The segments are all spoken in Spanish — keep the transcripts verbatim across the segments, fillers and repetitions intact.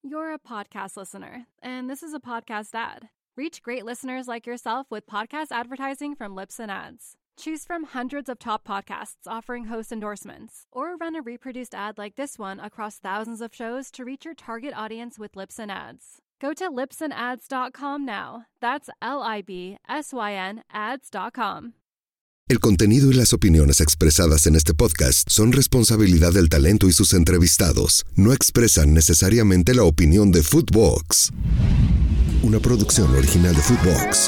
You're a podcast listener, and this is a podcast ad. Reach great listeners like yourself with podcast advertising from Libsyn Ads. Choose from hundreds of top podcasts offering host endorsements, or run a reproduced ad like this one across thousands of shows to reach your target audience with Libsyn Ads. Go to libsyn ads dot com now. That's L I B S Y N ads dot com. El contenido y las opiniones expresadas en este podcast son responsabilidad del talento y sus entrevistados. No expresan necesariamente la opinión de Footbox, una producción original de Footbox.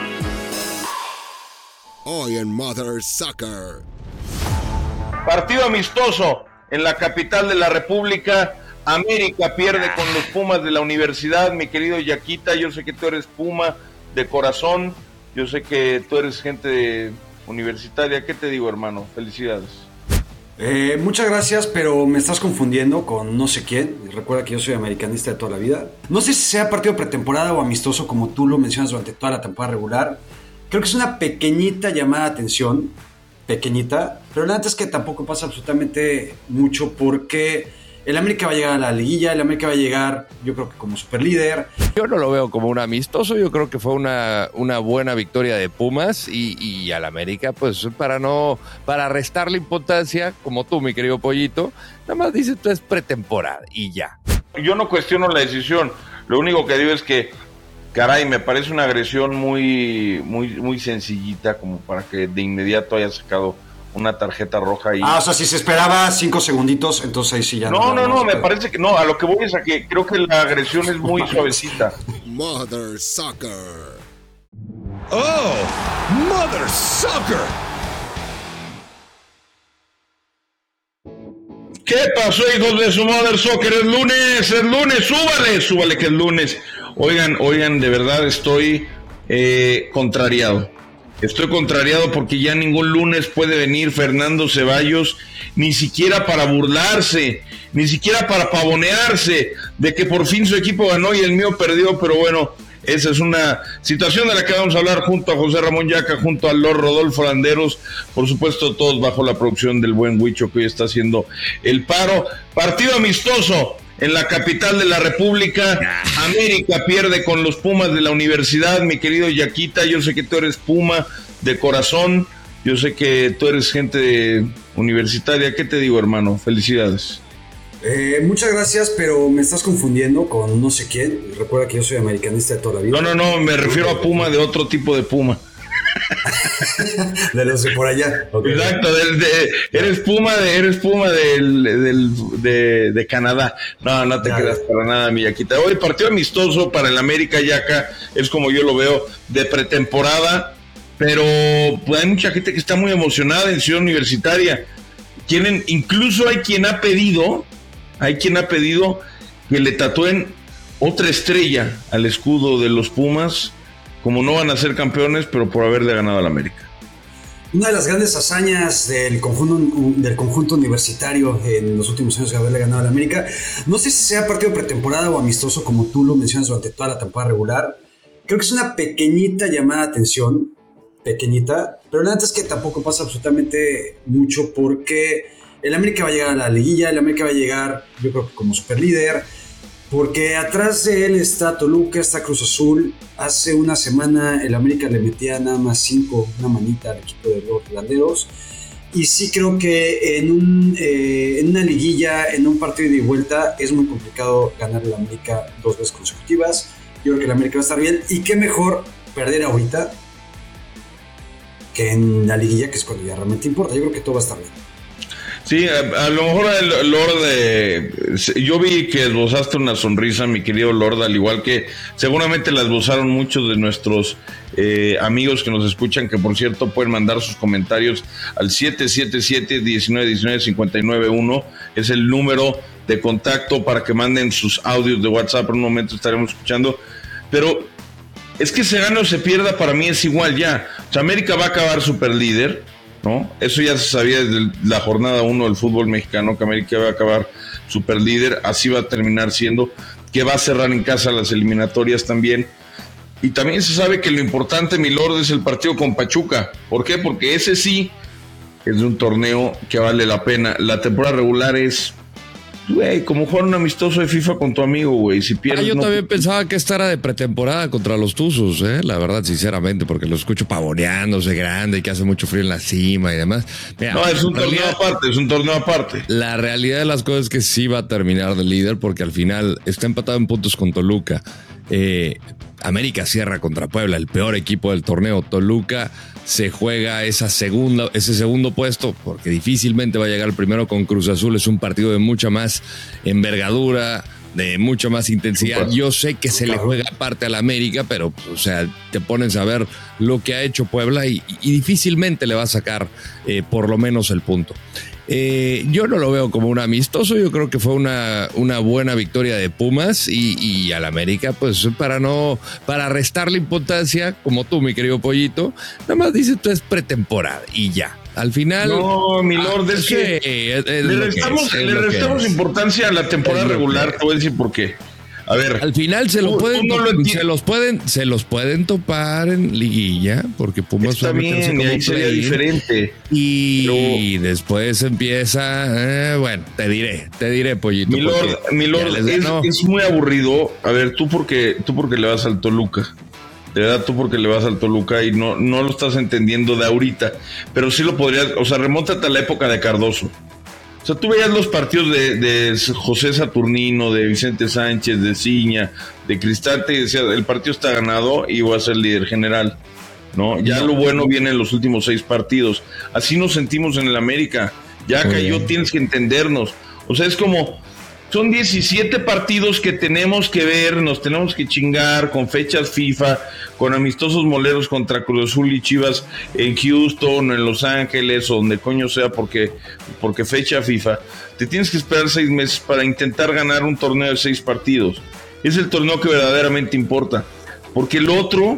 Hoy en Mother Soccer. Partido amistoso en la capital de la República. América pierde con los Pumas de la universidad. Mi querido Yaquita, yo sé que tú eres Puma de corazón. Yo sé que tú eres gente de universitaria. ¿Qué te digo, hermano? Felicidades. Eh, muchas gracias, pero me estás confundiendo con no sé quién. Recuerda que yo soy americanista de toda la vida. No sé si sea partido pretemporada o amistoso, como tú lo mencionas durante toda la temporada regular. Creo que es una pequeñita llamada de atención, pequeñita, pero la neta es que tampoco pasa absolutamente mucho porque el América va a llegar a la liguilla, el América va a llegar, yo creo que como superlíder. Yo no lo veo como un amistoso, yo creo que fue una, una buena victoria de Pumas y, y al América, pues para no, para restarle importancia, como tú, mi querido Pollito, nada más dices tú es pretemporada y ya. Yo no cuestiono la decisión, lo único que digo es que, caray, me parece una agresión muy, muy, muy sencillita, como para que de inmediato haya sacado una tarjeta roja. Y... Ah, o sea, si se esperaba cinco segunditos, entonces ahí sí ya no. No, no, no, me pero... parece que no, a lo que voy es a que creo que la agresión es muy suavecita. Mother Soccer. Oh, Mother Soccer. ¿Qué pasó, hijos de su Mother Soccer? Es lunes, es lunes, súbale, súbale que es lunes. Oigan, oigan, de verdad estoy eh, contrariado. Estoy contrariado porque ya ningún lunes puede venir Fernando Ceballos, ni siquiera para burlarse, ni siquiera para pavonearse de que por fin su equipo ganó y el mío perdió, pero bueno, esa es una situación de la que vamos a hablar junto a José Ramón Yaca, junto a Lord Rodolfo Landeros, por supuesto todos bajo la producción del buen Huicho que hoy está haciendo el paro. Partido amistoso en la capital de la República. América pierde con los Pumas de la universidad. Mi querido Yaquita, yo sé que tú eres Puma de corazón. Yo sé que tú eres gente universitaria. ¿Qué te digo, hermano? Felicidades. Eh, muchas gracias, pero me estás confundiendo con no sé quién. Recuerda que yo soy americanista de toda la vida. No, no, no, me refiero a Puma de otro tipo de Puma. De los de por allá. Okay. Exacto, del, de, eres Puma de eres Puma del, del, de, de Canadá. No, no te ya, creas para nada, mi Yaquita. Hoy partido amistoso para el América, Yaca, es como yo lo veo, de pretemporada, pero pues, hay mucha gente que está muy emocionada en Ciudad Universitaria. Quieren, incluso hay quien ha pedido, hay quien ha pedido que le tatúen otra estrella al escudo de los Pumas, como no van a ser campeones, pero por haberle ganado al América. Una de las grandes hazañas del conjunto, del conjunto universitario en los últimos años de haberle ganado al América, no sé si sea partido pretemporada o amistoso, como tú lo mencionas durante toda la temporada regular. Creo que es una pequeñita llamada de atención, pequeñita, pero la neta es que tampoco pasa absolutamente mucho porque el América va a llegar a la liguilla, el América va a llegar, yo creo que como superlíder, porque atrás de él está Toluca, está Cruz Azul. Hace una semana el América le metía nada más cinco, una manita al equipo de los Landeros. Y sí creo que en, un, eh, en una liguilla, en un partido de vuelta, es muy complicado ganar el América dos veces consecutivas. Yo creo que el América va a estar bien. Y qué mejor perder ahorita que en la liguilla, que es cuando ya realmente importa. Yo creo que todo va a estar bien. Sí, a, a lo mejor el Lord, eh, yo vi que esbozaste una sonrisa, mi querido Lord, al igual que seguramente la esbozaron muchos de nuestros eh, amigos que nos escuchan, que por cierto pueden mandar sus comentarios al siete siete siete, uno nueve uno nueve, cinco nueve uno, es el número de contacto para que manden sus audios de WhatsApp. En un momento estaremos escuchando, pero es que se gane o se pierda, para mí es igual ya. O sea, América va a acabar super líder, ¿no? Eso ya se sabía desde la jornada uno del fútbol mexicano, que América va a acabar super líder, así va a terminar siendo, que va a cerrar en casa las eliminatorias también. Y también se sabe que lo importante, mi Lord, es el partido con Pachuca. ¿Por qué? Porque ese sí es de un torneo que vale la pena. La temporada regular es güey, como jugar un amistoso de FIFA con tu amigo, güey. Si pierdes, ah, yo no... también pensaba que esta era de pretemporada contra los Tuzos, ¿eh? La verdad, sinceramente, porque lo escucho pavoneándose grande y que hace mucho frío en la cima y demás. Mira, no, es un realidad, torneo aparte, es un torneo aparte. La realidad de las cosas es que sí va a terminar de líder porque al final está empatado en puntos con Toluca. Eh, América cierra contra Puebla, el peor equipo del torneo. Toluca se juega esa segunda, ese segundo puesto porque difícilmente va a llegar el primero con Cruz Azul. Es un partido de mucha más envergadura, de mucha más intensidad. Yo sé que se le juega aparte a la América, pero o sea, te pones a ver lo que ha hecho Puebla y, y difícilmente le va a sacar eh, por lo menos el punto. Eh, yo no lo veo como un amistoso, yo creo que fue una, una buena victoria de Pumas y, y al América, pues para no, para restarle importancia, como tú, mi querido Pollito, nada más dice tú es pretemporada y ya. Al final. No, mi lord, ah, es sí, que es, es le restamos, es, es le restamos importancia a la temporada regular, te voy a decir por qué. A ver, al final se lo pueden, no lo se los pueden, se los pueden topar en liguilla, porque Pumas está bien, y ahí sería diferente. Y pero, después empieza, eh, bueno, te diré, te diré, Pollito. Mi lord, mi lord es, es muy aburrido. A ver, tú porque, tú porque le vas al Toluca. De verdad, tú porque le vas al Toluca y no, no lo estás entendiendo de ahorita, pero sí lo podrías, o sea, remóntate a la época de Cardoso. O sea, tú veías los partidos de, de José Saturnino, de Vicente Sánchez, de Ciña, de Cristal, te decía, el partido está ganado y voy a ser líder general, ¿no? Ya no. Lo bueno viene en los últimos seis partidos. Así nos sentimos en el América. Ya Muy cayó, bien. Tienes que entendernos. O sea, es como, son diecisiete partidos que tenemos que ver, nos tenemos que chingar con fechas FIFA, con amistosos moleros contra Cruz Azul y Chivas en Houston, en Los Ángeles, o donde coño sea, porque, porque fecha FIFA. Te tienes que esperar seis meses para intentar ganar un torneo de seis partidos. Es el torneo que verdaderamente importa. Porque el otro,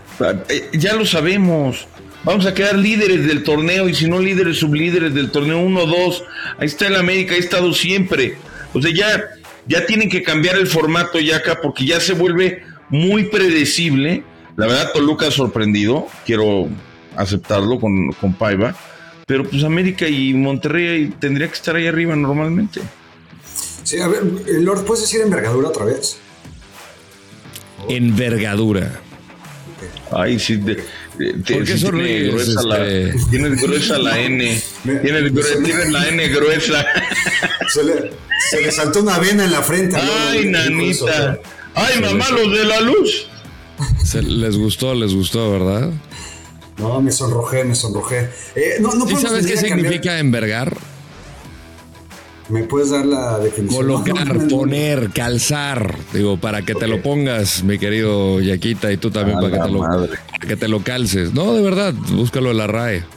ya lo sabemos. Vamos a quedar líderes del torneo, y si no líderes, sublíderes del torneo uno dos. Ahí está el América, ha estado siempre. O sea, ya, ya tienen que cambiar el formato ya acá, porque ya se vuelve muy predecible. La verdad, Toluca ha sorprendido, quiero aceptarlo con, con Paiva, pero pues América y Monterrey tendría que estar ahí arriba normalmente. Sí, a ver, Lord, ¿puedes decir envergadura otra vez? Envergadura. Ay, sí, de, de, de, ¿por qué sí tiene gruesa este... la, tienes gruesa la N, tienes, gruesa, tienes la N gruesa. Se le, se le saltó una vena en la frente. Ay, ¿no? Nanita. Ay, mamá, los de la luz. Se, les gustó, les gustó, ¿verdad? No, me sonrojé, me sonrojé. Eh, no, no ¿Sí sabes qué significa envergar? ¿Me puedes dar la definición? Colocar, no, no, no, poner, calzar. Digo, para que okay. te lo pongas, mi querido Yaquita, y tú también, para que, te lo, para que te lo calces. No, de verdad, búscalo en la R A E.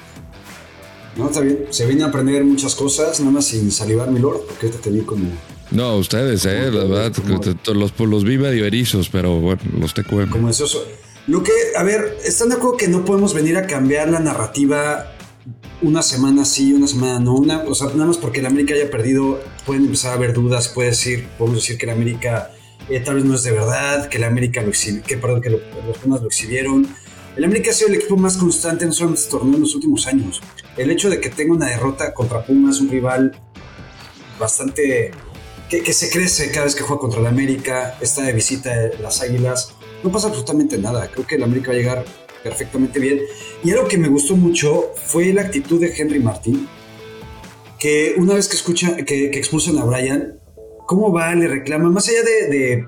No, está bien. Se viene a aprender muchas cosas, nada más sin salivar, mi lord, porque ahorita te vi como... No, ustedes, eh, la verdad, los, los vi medio erizos, pero bueno, los T Q M. Como es eso. Lo que, a ver, ¿están de acuerdo que no podemos venir a cambiar la narrativa una semana sí, una semana no? Una, o sea, nada más porque el América haya perdido, pueden empezar a haber dudas, puede decir, podemos decir que el América eh, tal vez no es de verdad, que el América lo exhibió, que perdón, que lo, los Pumas lo exhibieron. El América ha sido el equipo más constante no solo en este torneo en los últimos años. El hecho de que tenga una derrota contra Pumas, un rival bastante... Que, que se crece cada vez que juega contra el América, está de visita de las Águilas, no pasa absolutamente nada. Creo que el América va a llegar perfectamente bien. Y algo que me gustó mucho fue la actitud de Henry Martín, que una vez que escucha que, que expulsan a Brian, cómo va, le reclama, más allá de, de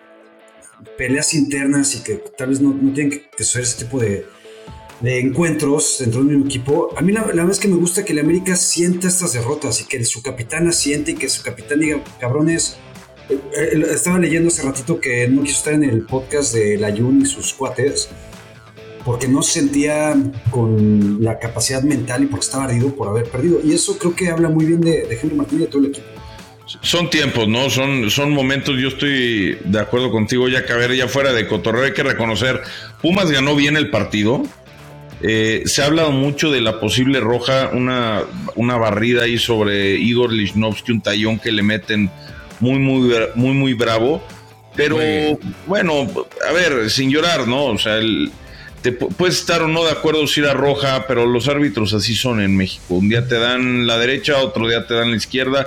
peleas internas y que tal vez no, no tienen que suceder ese tipo de, de encuentros dentro del mismo equipo. A mí la, la verdad es que me gusta que el América sienta estas derrotas y que su capitán las siente y que su capitán diga, cabrones, eh, eh, estaba leyendo hace ratito que no quiso estar en el podcast de la Jun y sus cuates porque no se sentía con la capacidad mental y porque estaba ardido por haber perdido, y eso creo que habla muy bien de, de Henry Martín y de todo el equipo. Son tiempos, ¿no? Son, son momentos, yo estoy de acuerdo contigo, ya que a ver, ya fuera de cotorreo hay que reconocer, Pumas ganó bien el partido. Eh, se ha hablado mucho de la posible roja, una, una barrida ahí sobre Igor Lichnowsky, un tallón que le meten muy, muy, muy, muy bravo. Pero, bueno, a ver, sin llorar, ¿no? O sea, el, te puedes estar o no de acuerdo si era roja, pero los árbitros así son en México. Un día te dan la derecha, otro día te dan la izquierda.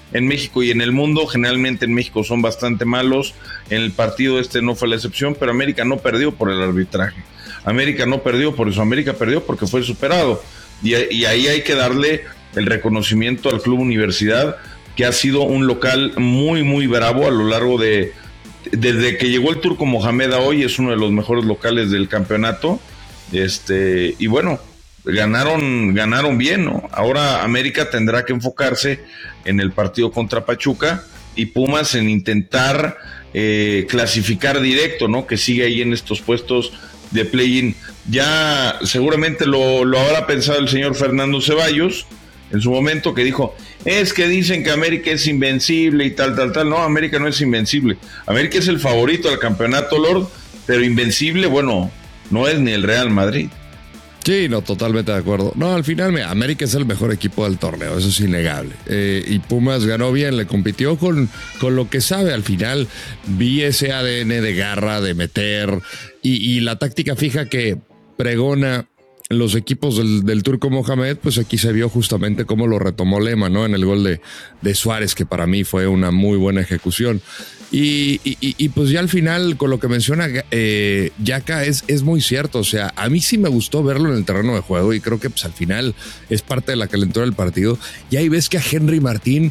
en México y en el mundo. Generalmente en México son bastante malos. En el partido este no fue la excepción, pero América no perdió por el arbitraje. América no perdió por eso. América perdió porque fue superado. Y, y ahí hay que darle el reconocimiento al Club Universidad, que ha sido un local muy, muy bravo a lo largo de... Desde que llegó el Turco Mohamed a hoy, es uno de los mejores locales del campeonato. Este, y bueno, ganaron, ganaron bien, ¿no? Ahora América tendrá que enfocarse en el partido contra Pachuca y Pumas en intentar eh, clasificar directo, ¿no? Que sigue ahí en estos puestos de play-in. Ya seguramente lo, lo habrá pensado el señor Fernando Ceballos en su momento, que dijo, es que dicen que América es invencible y tal, tal, tal. No, América no es invencible. América es el favorito al campeonato, Lord, pero invencible, bueno, no es ni el Real Madrid. Sí, no, totalmente de acuerdo. No, al final, mira, América es el mejor equipo del torneo, eso es innegable. Eh, y Pumas ganó bien, le compitió con, con lo que sabe. Al final vi ese A D N de garra, de meter, y, y la táctica fija que pregona los equipos del, del Turco Mohamed, pues aquí se vio justamente cómo lo retomó Lema, ¿no? En el gol de, de Suárez, que para mí fue una muy buena ejecución. Y, y, y pues ya al final, con lo que menciona eh, Yaka, es, es muy cierto. O sea, a mí sí me gustó verlo en el terreno de juego y creo que pues al final es parte de la calentura del partido. Y ahí ves que a Henry Martín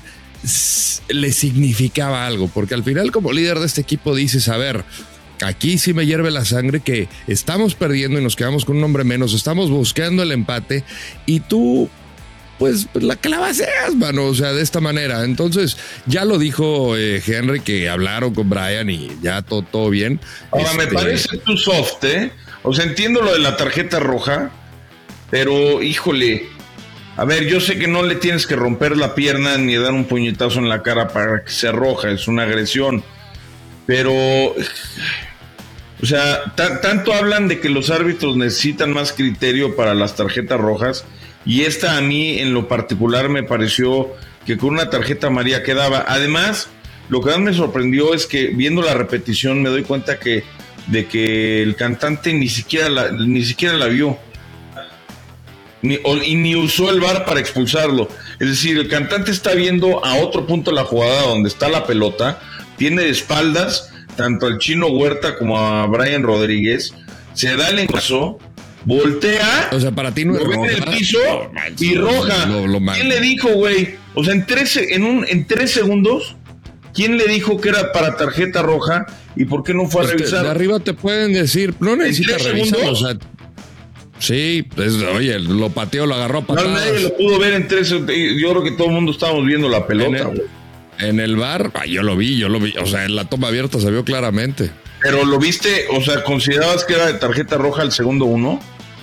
le significaba algo, porque al final como líder de este equipo dices, a ver, aquí sí me hierve la sangre que estamos perdiendo y nos quedamos con un hombre menos, estamos buscando el empate y tú, pues, la clavaseas, mano, o sea, de esta manera. Entonces, ya lo dijo eh, Henry, que hablaron con Brian y ya todo, todo bien. Ahora, este... me parece too soft, ¿eh? O sea, entiendo lo de la tarjeta roja, pero, híjole, a ver, yo sé que no le tienes que romper la pierna ni dar un puñetazo en la cara para que sea roja, es una agresión, pero... O sea, t- tanto hablan de que los árbitros necesitan más criterio para las tarjetas rojas, y esta a mí en lo particular me pareció que con una tarjeta amarilla quedaba. Además, lo que más me sorprendió es que viendo la repetición me doy cuenta que de que el cantante ni siquiera la, ni siquiera la vio ni, o, y ni usó el V A R para expulsarlo. Es decir, el cantante está viendo a otro punto la jugada donde está la pelota, tiene de espaldas tanto al Chino Huerta como a Brian Rodríguez, se da el encaso, voltea, o sea, para ti no lo es ve roja, en el piso no, man, y roja. Lo, lo ¿Quién le dijo, güey? O sea, en tres, en, un, en tres segundos, ¿quién le dijo que era para tarjeta roja y por qué no fue pues a revisar? De arriba te pueden decir, no necesitas revisar, o sea, sí, pues, oye, lo pateó, lo agarró a patadas. No, nadie lo pudo ver en tres, yo creo que todo el mundo estábamos viendo la pelota, güey. En el V A R, ah, yo lo vi, yo lo vi, o sea, en la toma abierta se vio claramente. Pero lo viste, o sea, ¿considerabas que era de tarjeta roja el segundo uno?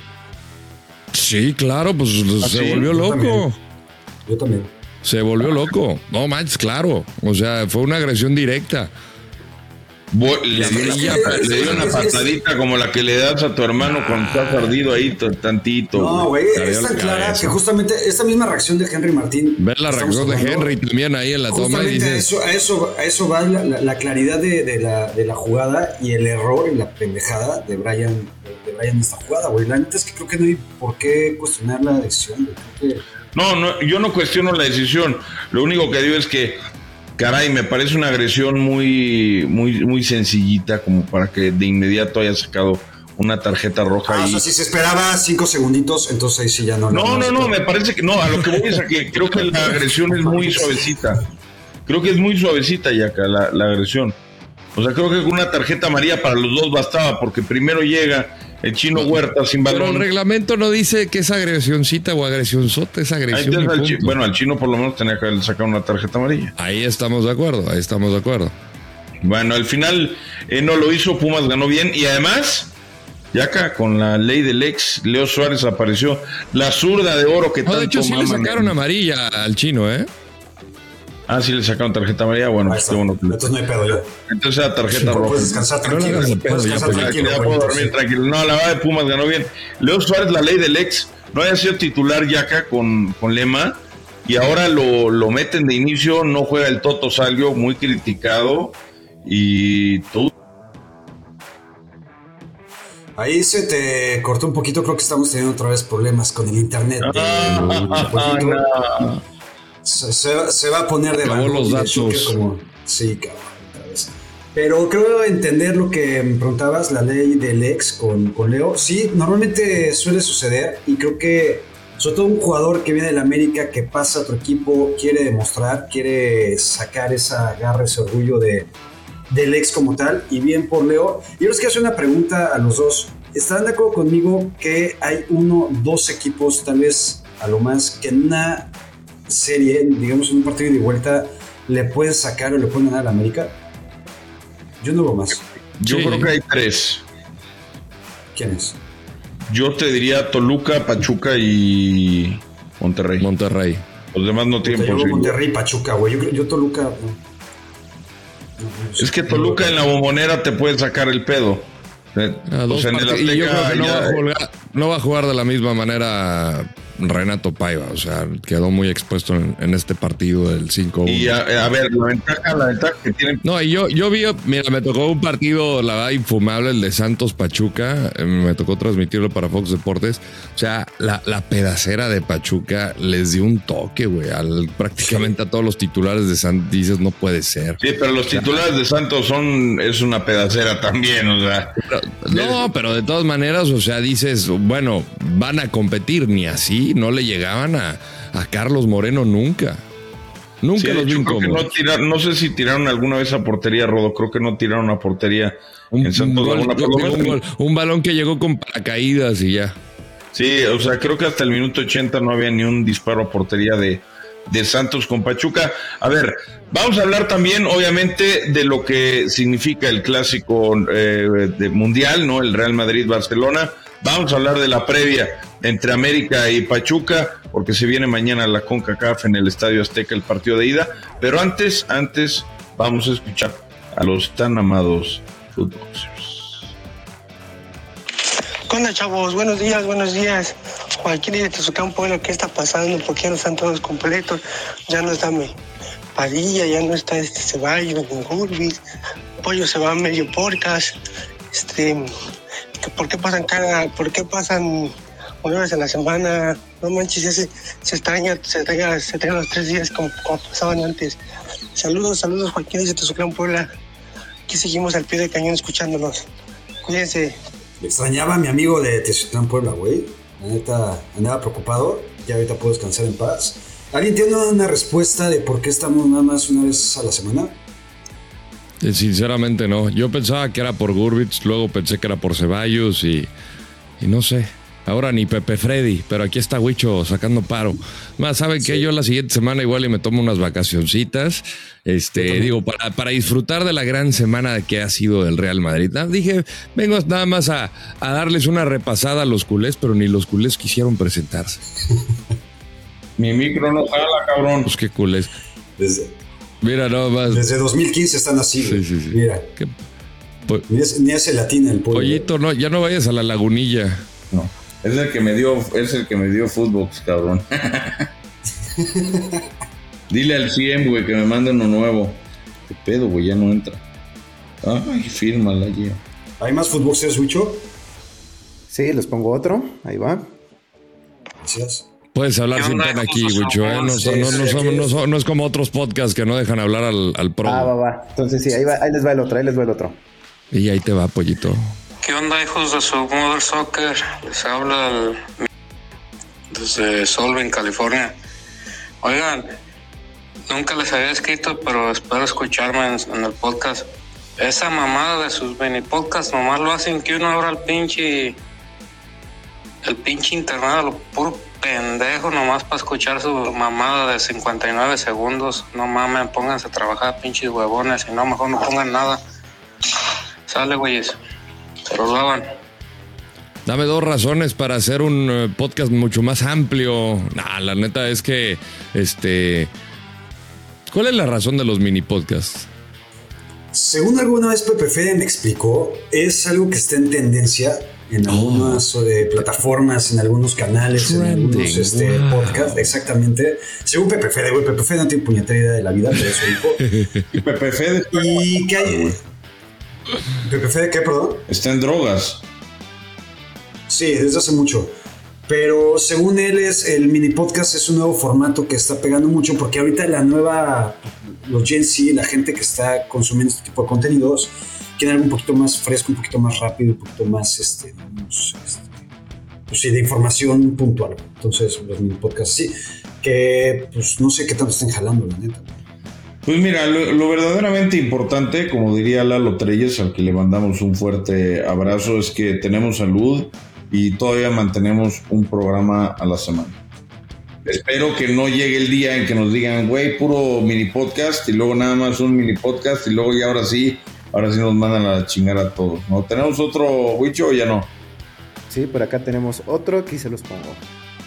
Sí, claro, pues ¿Ah, se sí? volvió Yo loco. también. Yo también. Se volvió loco. No manches, claro. O sea, fue una agresión directa. Bo- le, dio una, le dio una patadita como la que le das a tu hermano cuando estás ardido ahí t- tantito. No, güey, Cayó es tan la clara cabeza. que justamente esta misma reacción de Henry Martín. Ver la estamos reacción de hablando, Henry también ahí en la toma y justamente a dices, eso, a eso, a eso va la, la, la claridad de, de, la, de la jugada y el error y la pendejada de Brian, de, de Brian en esta jugada, güey. La neta es que creo que no hay por qué cuestionar la decisión, güey. Creo que... No, no, yo no cuestiono la decisión. Lo único que digo es que, caray, me parece una agresión muy, muy, muy sencillita como para que de inmediato haya sacado una tarjeta roja. Ah, ahí. o sea, si se esperaba cinco segunditos, entonces ahí sí ya no. No, no, no, me parece que no. A lo que voy es a que creo que la agresión es muy suavecita. Creo que es muy suavecita, Yaka, la, la agresión. O sea, creo que con una tarjeta amarilla para los dos bastaba, porque primero llega el Chino Huerta sin pero balón. el reglamento no dice que es agresioncita o agresiónsota, es agresión. Entonces, y al chi- punto. bueno, al Chino por lo menos tenía que sacar una tarjeta amarilla. Ahí estamos de acuerdo, ahí estamos de acuerdo. Bueno, al final eh, no lo hizo, Pumas ganó bien y además, ya acá con la ley del ex, Leo Suárez apareció, la zurda de oro que No, tanto de hecho sí le maman. sacaron amarilla al Chino, ¿eh? Ah, sí le sacaron tarjeta amarilla, bueno, Ahí pues está. qué bueno que le- Entonces no hay pedo ya. entonces era tarjeta roja. Puedes descansar No le tranquilo. hagas de pedo, Puedes ya, descansar pues, Ya, tranquilo. ya puedo Juanito, dormir sí. tranquilo. No, la verdad de Pumas ganó bien. Leo Suárez, la ley del ex, no había sido titular ya acá con, con Lema y ahora lo, lo meten de inicio, no juega el Toto Salvio, muy criticado y todo. Ahí se te cortó un poquito, creo que estamos teniendo otra vez problemas con el internet. de- Ah, de Pollito. no. Se, se, se va a poner de Acabó los datos. Como, sí, cabrón, otra vez. Pero creo entender lo que me preguntabas, la ley del ex con, con Leo. Sí, normalmente suele suceder y creo que sobre todo un jugador que viene de la América, que pasa a otro equipo, quiere demostrar, quiere sacar esa garra, ese orgullo de, del ex como tal, y bien por Leo. Y yo les quiero hacer una pregunta a los dos. ¿Están de acuerdo conmigo que hay uno, dos equipos, tal vez a lo más, que en una serie, digamos en un partido de vuelta, le pueden sacar o le pueden ganar a la América? Yo no veo más. Yo Sí. creo que hay tres. ¿Quién es? Yo te diría Toluca, Pachuca y Monterrey. Monterrey. Los demás no tienen Yo veo posibilidad. Monterrey y Pachuca, güey. Yo, yo Toluca... No. Es que Toluca en la Bombonera te puede sacar el pedo. Eh, Ah, dos pues en el partidos. Y yo creo Azteca que no ya- va, a jugar, no va a jugar de la misma manera Renato Paiva. O sea, quedó muy expuesto en, en este partido del cinco uno. Y a, a ver, la ventaja, la ventaja que tienen. No, y yo, yo vi, mira, me tocó un partido, la verdad, infumable, el de Santos Pachuca. Eh, Me tocó transmitirlo para Fox Deportes. O sea, la, la pedacera de Pachuca les dio un toque, güey, al, prácticamente a todos los titulares de Santos. Dices, no puede ser. Sí, pero los titulares de Santos son, es una pedacera también, o sea. No, pero de todas maneras, o sea, dices, bueno, van a competir, ni así, no le llegaban a, a Carlos Moreno nunca. Nunca Sí, de los vi hecho, creo que incómodos. no, tiraron, no sé si tiraron alguna vez a portería, Rodo. Creo que no tiraron a portería Un, en un Santos gol, Laguna, por lo un menos. gol, un balón que llegó con paracaídas y ya. Sí, o sea, creo que hasta el minuto ochenta no había ni un disparo a portería de, de Santos con Pachuca. A ver, vamos a hablar también, obviamente, de lo que significa el clásico eh, de mundial, ¿no? El Real Madrid-Barcelona. Vamos a hablar de la previa entre América y Pachuca, porque se viene mañana la CONCACAF en el Estadio Azteca, el partido de ida. Pero antes, antes, vamos a escuchar a los tan amados Footboxers. ¿Qué onda, chavos? Buenos días, buenos días. Joaquín y de Tezucampo, ¿qué está pasando? ¿Por qué no están todos completos? Ya no está mi Padilla, ya no está este Ceballos, ni Gurbis. Pollo se va a medio podcast. Este, ¿por qué pasan cada, por qué pasan una vez a la semana? No manches, ya se, se extraña, se extraña, se extraña los tres días como, como pasaban antes. Saludos, saludos, Joaquín y de Tezucampo. Aquí seguimos al pie del cañón escuchándonos. Cuídense. Extrañaba a mi amigo de Teziutlán, Puebla, güey. La neta, andaba preocupado. Ya ahorita puedo descansar en paz. ¿Alguien tiene una respuesta de por qué estamos nada más una vez a la semana? Eh, Sinceramente no. Yo pensaba que era por Gurbitz, luego pensé que era por Ceballos y, y no sé. Ahora ni Pepe Freddy, pero aquí está Huicho sacando paro. Más, ¿saben qué? Yo la siguiente semana igual y me tomo unas vacacioncitas. Este, digo, para, para disfrutar de la gran semana que ha sido el Real Madrid. Ah, dije, vengo nada más a, a darles una repasada a los culés, pero ni los culés quisieron presentarse. Mi micro no jala, cabrón. Pues qué culés. Desde, Mira, no más. desde dos mil quince están así, güey. Sí, sí, sí. Mira, ¿Qué? Po- ni, es- ni hace latina el pueblo. Pollito, no, ya no vayas a la lagunilla. No, es el que me dio, es el que me dio Footbox, cabrón. Dile al cien, güey, que me mande uno nuevo. ¿Qué pedo, güey? Ya no entra. Ay, fírmala ya. ¿Hay más futboxers, Wicho? Sí, les pongo otro. Ahí va. Gracias. Puedes hablar ¿Qué sin onda, pena hijos aquí, de su Wicho, ¿eh? No, Sí, son- no, sí, no, aquí son- no es. son- no es como otros podcasts que no dejan hablar al, al pro. Ah, va, va. Entonces sí, ahí, va, ahí les va el otro, ahí les va el otro. Y ahí te va, Pollito. ¿Qué onda, hijos de su Mother Soccer? Les habla el... desde Solving, California. Oigan, nunca les había escrito, pero espero escucharme en, en el podcast. Esa mamada de sus mini podcasts nomás lo hacen que uno abra el pinche... el pinche internet a lo puro pendejo nomás para escuchar su mamada de cincuenta y nueve segundos. No mames, pónganse a trabajar, pinches huevones, y no, mejor no pongan nada. Sale, güeyes. Se los lavan. Dame dos razones para hacer un eh, podcast mucho más amplio. Nah, la neta es que, este... ¿Cuál es la razón de los mini podcasts? Según alguna vez Pepe Fede me explicó, es algo que está en tendencia en algunas eh, plataformas, en algunos canales, en Trending, algunos este, wow. podcasts, exactamente. Según Pepe Fede, güey, Pepe Fede no tiene puñetera idea de la vida, pero eso dijo. Y Pepe Fede ¿Y qué hay? ¿Pepe Fede qué, perdón? está en drogas. Sí, desde hace mucho. Pero según él, es el mini podcast es un nuevo formato que está pegando mucho porque ahorita la nueva, los Gen Z, la gente que está consumiendo este tipo de contenidos, quieren algo un poquito más fresco, un poquito más rápido, un poquito más, este, digamos, este, pues sí, de información puntual. Entonces, los mini podcasts sí, que pues no sé qué tanto estén jalando, la neta. Pues mira, lo, lo verdaderamente importante, como diría Lalo Treyes, al que le mandamos un fuerte abrazo, es que tenemos salud y todavía mantenemos un programa a la semana. Espero que no llegue el día en que nos digan, güey, puro mini podcast y luego nada más un mini podcast y luego ya ahora sí, ahora sí nos mandan a chingar a todos, ¿no? ¿Tenemos otro, Huicho, o ya no? Sí, por acá tenemos otro, aquí se los pongo.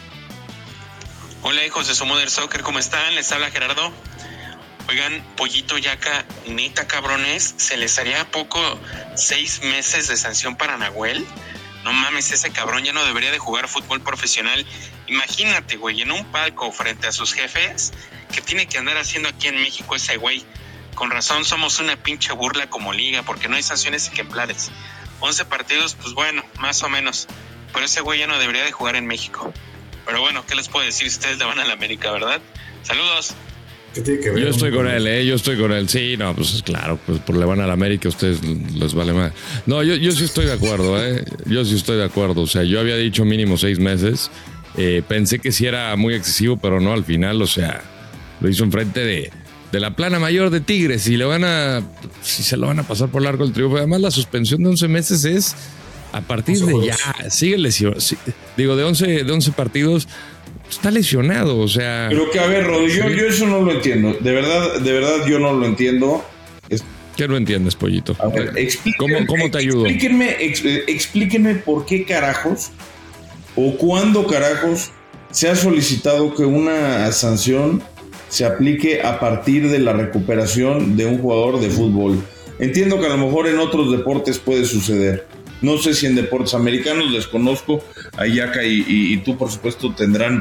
Hola, hijos de su Mother Soccer, ¿cómo están? Les habla Gerardo. Oigan, Pollito, Yaca, neta, cabrones, ¿se les haría poco seis meses de sanción para Nahuel? No mames, ese cabrón ya no debería de jugar fútbol profesional. Imagínate, güey, en un palco frente a sus jefes, ¿qué tiene que andar haciendo aquí en México ese güey? Con razón somos una pinche burla como liga, porque no hay sanciones ejemplares. once partidos, pues bueno, más o menos. Pero ese güey ya no debería de jugar en México. Pero bueno, ¿qué les puedo decir? Ustedes le van a la América, ¿verdad? Saludos. ¿Qué tiene que ver? Yo estoy con él, ¿eh? Yo estoy con él. Sí, no, pues claro, pues por le van a la América, a ustedes les vale más. No, yo, yo sí estoy de acuerdo, ¿eh? Yo sí estoy de acuerdo. O sea, yo había dicho mínimo seis meses. Eh, pensé que sí era muy excesivo, pero no, al final, o sea, lo hizo enfrente de, de la plana mayor de Tigres y le van a, si se lo van a pasar por largo el triunfo. Además, la suspensión de once meses es a partir de ya. Sigue lesionado. Sí, digo, de once, de once partidos. Está lesionado, o sea... Pero que, a ver, Rodri, yo, yo eso no lo entiendo. De verdad, de verdad, yo no lo entiendo. Es... ¿Qué no entiendes, Pollito? A ver, ¿Cómo, ¿Cómo te ayudo? Explíquenme, ex, explíquenme por qué carajos o cuándo carajos se ha solicitado que una sanción se aplique a partir de la recuperación de un jugador de fútbol. Entiendo que a lo mejor en otros deportes puede suceder. No sé si en deportes americanos, desconozco. Ayaka y, y, y tú, por supuesto, tendrán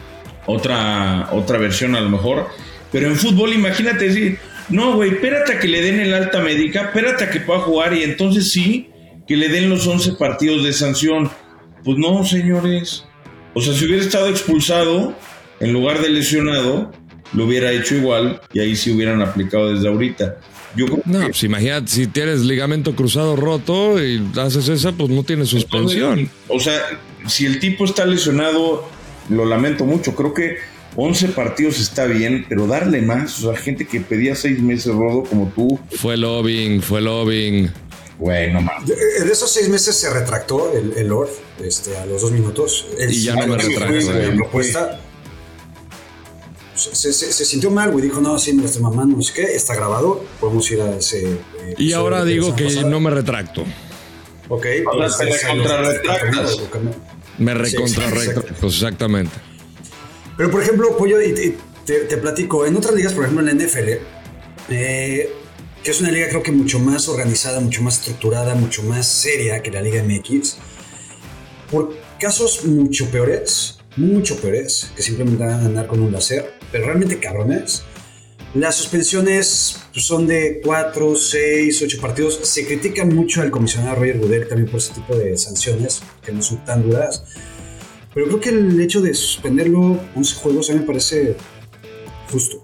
otra, otra versión a lo mejor. Pero en fútbol, imagínate decir, no, güey, espérate a que le den el alta médica, espérate a que pueda jugar y entonces sí, que le den los once partidos de sanción. Pues no, señores. O sea, si hubiera estado expulsado en lugar de lesionado, lo hubiera hecho igual y ahí sí hubieran aplicado desde ahorita. Yo creo no, que... pues imagínate, si tienes ligamento cruzado roto y haces esa, pues no tienes suspensión. Entonces, o sea, si el tipo está lesionado, lo lamento mucho. Creo que once partidos está bien, pero darle más. O sea, gente que pedía seis meses, Rodo, como tú. Fue lobbying, fue lobbying. Güey, no mames. De, de esos seis meses se retractó el, el Lord este, a los dos minutos. El, y ya no me retracto. La propuesta... Se, se, se sintió mal, güey. Dijo, no, sí, me lo estoy mamando, no sé qué. Está grabado. Podemos ir a ese... Eh, y ahora digo que pasada. No me retracto. Ok. Ahora te recontrarretractas. Me recontrarretracto, pues exactamente. Pero, por ejemplo, Pollo, y te, te, te platico. En otras ligas, por ejemplo, en la N F L, eh, que es una liga creo que mucho más organizada, mucho más estructurada, mucho más seria que la Liga M X, por casos mucho peores, mucho peores, que simplemente van a andar con un láser, pero realmente cabrones, las suspensiones son de cuatro, seis, ocho partidos. Se critica mucho al comisionado Roger Goodell también por ese tipo de sanciones, que no son tan duras. Pero creo que el hecho de suspenderlo once juegos a mí me parece justo.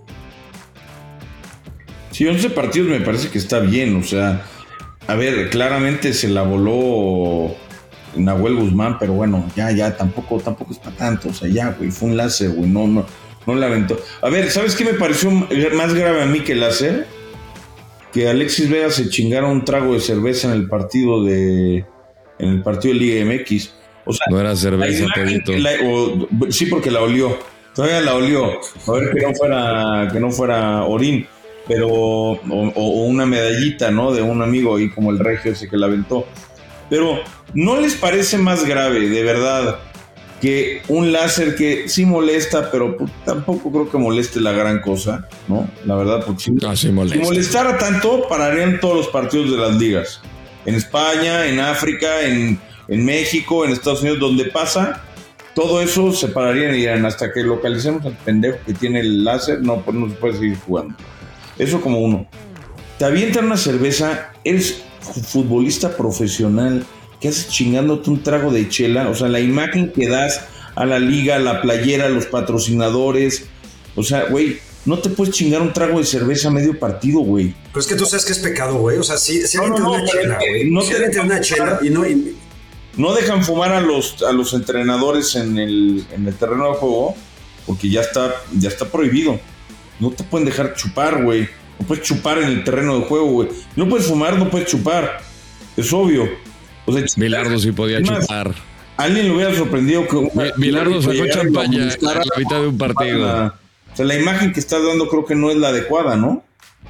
Sí, once partidos me parece que está bien. O sea, a ver, claramente se la voló Nahuel Guzmán, pero bueno, ya, ya, tampoco, tampoco es para tanto. O sea, ya, güey, fue un láser, güey, no, no, no la aventó. A ver, ¿sabes qué me pareció más grave a mí que el láser? Que Alexis Vega se chingara un trago de cerveza en el partido de, en el partido de Liga M X. O sea, no era cerveza, Pedrito. Sí, porque la olió. Todavía la olió. A ver que no fuera, que no fuera orín. Pero, o, o una medallita, ¿no? De un amigo ahí como el regio ese que la aventó. Pero, ¿no les parece más grave, de verdad, que un láser que sí molesta, pero pues, tampoco creo que moleste la gran cosa, ¿no? La verdad, porque si, no, sí molesta. Si molestara tanto, pararían todos los partidos de las ligas. En España, en África, en, en México, en Estados Unidos, donde pasa, todo eso se pararían y dirán, hasta que localicemos al pendejo que tiene el láser, no, pues no se puede seguir jugando. Eso como uno. Te avientan una cerveza, eres futbolista profesional, ¿qué haces chingándote un trago de chela? O sea, la imagen que das a la liga, a la playera, a los patrocinadores. O sea, güey, no te puedes chingar un trago de cerveza a medio partido, güey. Pero es que tú sabes que es pecado, güey. O sea, si, si no, alguien no, te da no, una chela, güey. No si te alguien te da una chela y no... Y... No dejan fumar a los, a los entrenadores en el, en el terreno de juego porque ya está, ya está prohibido. No te pueden dejar chupar, güey. No puedes chupar en el terreno de juego, güey. No puedes fumar, no puedes chupar. Es obvio. O sea, Bilardo sí podía más, chupar. Alguien lo hubiera sorprendido que... Una, Bilardo sacó champaña a la mitad de un partido. La, o sea, la imagen que estás dando creo que no es la adecuada, ¿no?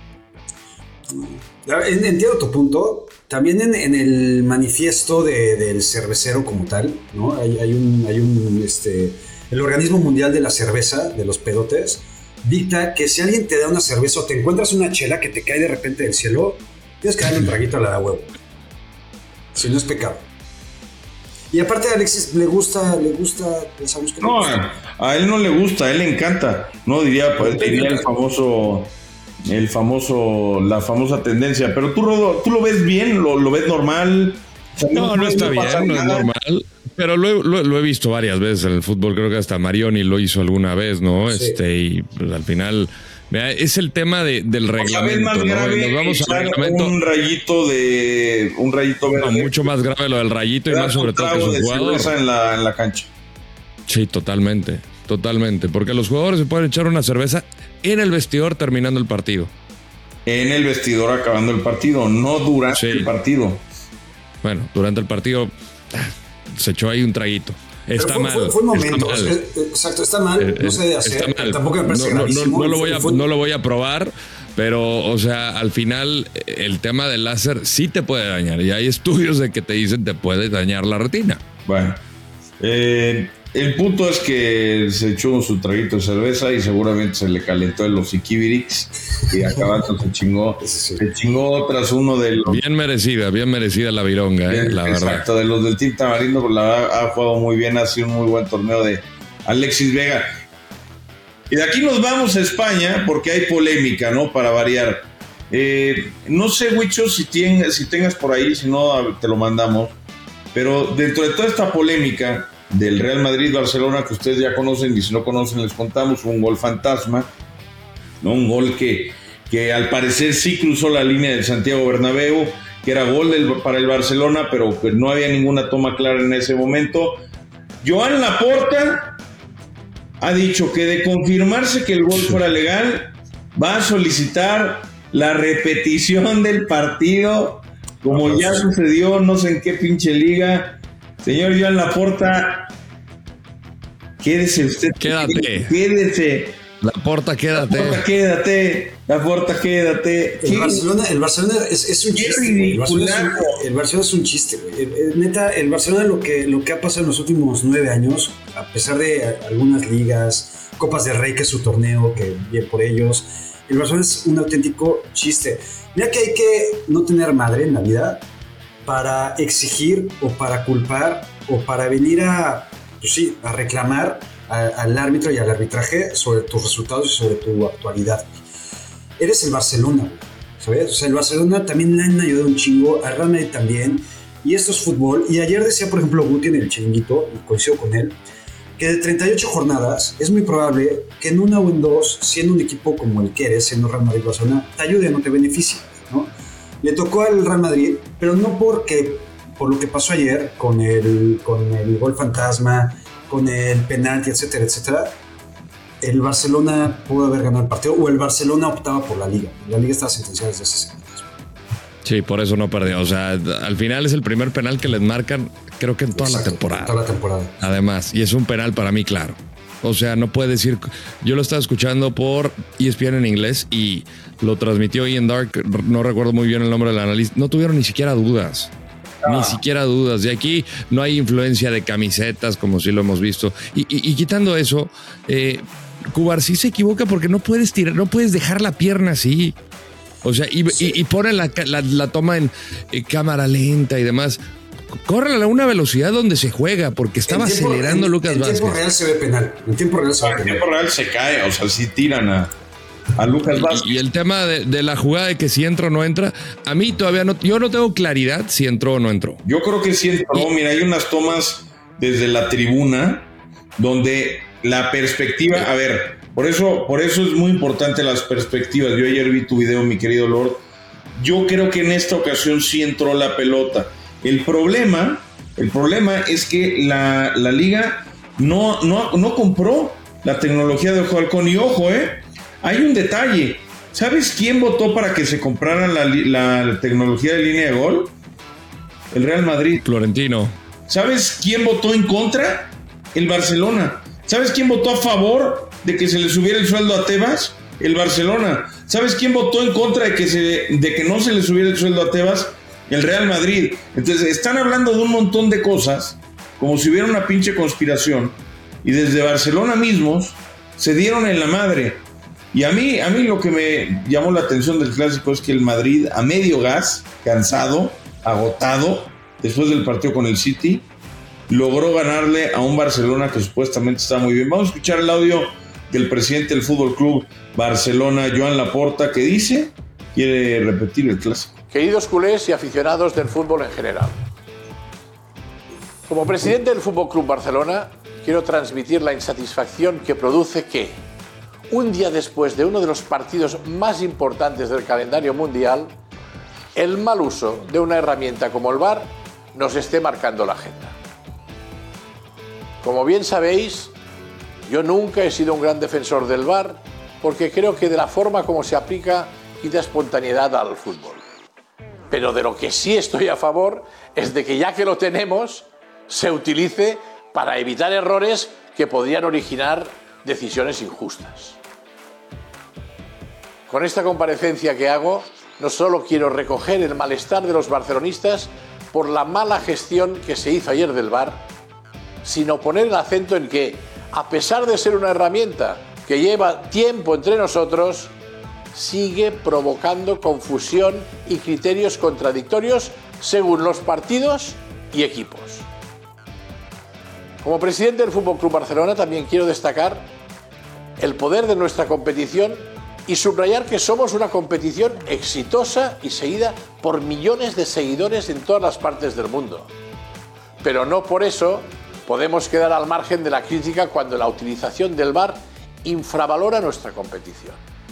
Entiendo tu punto. También en, en el manifiesto de, del cervecero como tal, ¿no? Hay, hay un, hay un este, el Organismo Mundial de la Cerveza, de los pedotes, dicta que si alguien te da una cerveza o te encuentras una chela que te cae de repente del cielo, tienes que darle un traguito a la de huevo. Si no es pecado. Y aparte a Alexis le gusta, le gusta, pensamos que no, le gusta. A él no le gusta, a él le encanta. No diría, pues, diría el famoso... El famoso, la famosa tendencia. Pero tú, Rodo, ¿tú lo ves bien? ¿Lo, lo ves normal? O sea, no, no, no está bien, no es normal. Pero lo, lo, lo he visto varias veces en el fútbol. Creo que hasta Marioni lo hizo alguna vez, ¿no? Sí. Este, y pues, al final, mira, es el tema de, del reglamento. Más grave, ¿no? Nos vamos al reglamento. Un rayito de. Un rayito verde. No, mucho más grave lo del rayito y más sobre todo que es un jugador. En la, en la cancha. Sí, totalmente. Totalmente. Porque los jugadores se pueden echar una cerveza en el vestidor terminando el partido. En el vestidor acabando el partido, no durante sí. el partido. Bueno, durante el partido se echó ahí un traguito. Está fue, mal. Fue, fue un momento. Está mal. Exacto, está mal. No se debe hacer. Está mal. Tampoco me parece no, gravísimo. No, no, lo voy a, no lo voy a probar, pero, o sea, al final el tema del láser sí te puede dañar. Y hay estudios de que te dicen te puede dañar la retina. Bueno, eh, el punto es que se echó su traguito de cerveza y seguramente se le calentó el hociquibirix y acabando se chingó, se chingó tras uno de los... Bien merecida, bien merecida la vironga, eh, bien, la exacto, verdad. Exacto, de los del Team Tamarindo, pues la ha, ha jugado muy bien, ha sido un muy buen torneo de Alexis Vega. Y de aquí nos vamos a España porque hay polémica, ¿no? Para variar. Eh, no sé, Huicho, si, tien, si tengas por ahí, si no te lo mandamos, pero dentro de toda esta polémica del Real Madrid-Barcelona, que ustedes ya conocen y si no conocen les contamos, un gol fantasma, ¿no? Un gol que, que al parecer sí cruzó la línea del Santiago Bernabéu, que era gol del, para el Barcelona, pero que no había ninguna toma clara en ese momento. Joan Laporta ha dicho que de confirmarse que el gol fuera legal, va a solicitar la repetición del partido, como ya sucedió no sé en qué pinche liga. Señor Joan Laporta, quédese usted. Quédate. Quédese. Laporta, quédate. Laporta, quédate. Laporta, quédate. El Barcelona, el Barcelona es, es un chiste. El Barcelona es un, el Barcelona es un chiste, güey. Neta, el Barcelona lo que, lo que ha pasado en los últimos nueve años, a pesar de algunas ligas, Copas del Rey, que es su torneo, que bien por ellos, el Barcelona es un auténtico chiste. Mira que hay que no tener madre en la vida para exigir o para culpar o para venir a, pues sí, a reclamar a, al árbitro y al arbitraje sobre tus resultados y sobre tu actualidad. Eres el Barcelona, ¿sabes? O sea, el Barcelona también le han ayudado un chingo, a Real Madrid también, y esto es fútbol. Y ayer decía, por ejemplo, Guti en el chiringuito, y coincido con él, que de treinta y ocho jornadas es muy probable que en una o en dos, siendo un equipo como el que eres, siendo Real Madrid-Barcelona, te ayude, no te beneficie, ¿no? Le tocó al Real Madrid, pero no porque por lo que pasó ayer con el, con el gol fantasma, con el penalti, etcétera, etcétera. El Barcelona pudo haber ganado el partido o el Barcelona optaba por la Liga. La Liga estaba sentenciada desde hace semanas. Sí, por eso no perdió. O sea, al final es el primer penal que les marcan, creo que en toda Exacto, la temporada. Toda la temporada. Además, y es un penal para mí claro. O sea, no puede decir... Yo lo estaba escuchando por E S P N en inglés y lo transmitió Ian Dark, no recuerdo muy bien el nombre del analista. No tuvieron ni siquiera dudas. Ah. Ni siquiera dudas. De aquí no hay influencia de camisetas, como sí lo hemos visto. Y, y, y quitando eso, eh, Cubar sí se equivoca porque no puedes tirar, no puedes dejar la pierna así. O sea, y, sí. y, y pone la, la, la toma en eh, cámara lenta y demás. Corre a una velocidad donde se juega, porque estaba tiempo, acelerando en, Lucas Vázquez. En tiempo real se ve penal. En tiempo real se ve penal. En tiempo real se cae, o sea, sí tiran a, a Lucas Vázquez. Y, y el tema de, de la jugada de que si entra o no entra, a mí todavía no, yo no tengo claridad si entró o no entró. Yo creo que sí entró. Y, mira, hay unas tomas desde la tribuna donde la perspectiva, a ver, por eso, por eso es muy importante las perspectivas. Yo ayer vi tu video, mi querido Lord. Yo creo que en esta ocasión sí entró la pelota. El problema, el problema es que la, la liga no, no, no compró la tecnología de Ojo de Halcón. Y ojo, eh, hay un detalle. ¿Sabes quién votó para que se comprara la, la tecnología de línea de gol? El Real Madrid. Florentino. ¿Sabes quién votó en contra? El Barcelona. ¿Sabes quién votó a favor de que se le subiera el sueldo a Tebas? El Barcelona. ¿Sabes quién votó en contra de que, se, de que no se le subiera el sueldo a Tebas? El Real Madrid. Entonces están hablando de un montón de cosas como si hubiera una pinche conspiración, y desde Barcelona mismos se dieron en la madre. Y a mí, a mí lo que me llamó la atención del clásico es que el Madrid, a medio gas, cansado, agotado, después del partido con el City, logró ganarle a un Barcelona que supuestamente está muy bien. Vamos a escuchar el audio del presidente del Fútbol Club Barcelona, Joan Laporta, que dice, quiere repetir el clásico. Queridos culés y aficionados del fútbol en general, como presidente del Fútbol Club Barcelona, quiero transmitir la insatisfacción que produce que, un día después de uno de los partidos más importantes del calendario mundial, el mal uso de una herramienta como el V A R nos esté marcando la agenda. Como bien sabéis, yo nunca he sido un gran defensor del V A R porque creo que de la forma como se aplica quita espontaneidad al fútbol. Pero de lo que sí estoy a favor es de que, ya que lo tenemos, se utilice para evitar errores que podrían originar decisiones injustas. Con esta comparecencia que hago, no solo quiero recoger el malestar de los barcelonistas por la mala gestión que se hizo ayer del V A R, sino poner el acento en que, a pesar de ser una herramienta que lleva tiempo entre nosotros, sigue provocando confusión y criterios contradictorios según los partidos y equipos. Como presidente del Fútbol Club Barcelona también quiero destacar el poder de nuestra competición y subrayar que somos una competición exitosa y seguida por millones de seguidores en todas las partes del mundo. Pero no por eso podemos quedar al margen de la crítica cuando la utilización del V A R infravalora nuestra competición.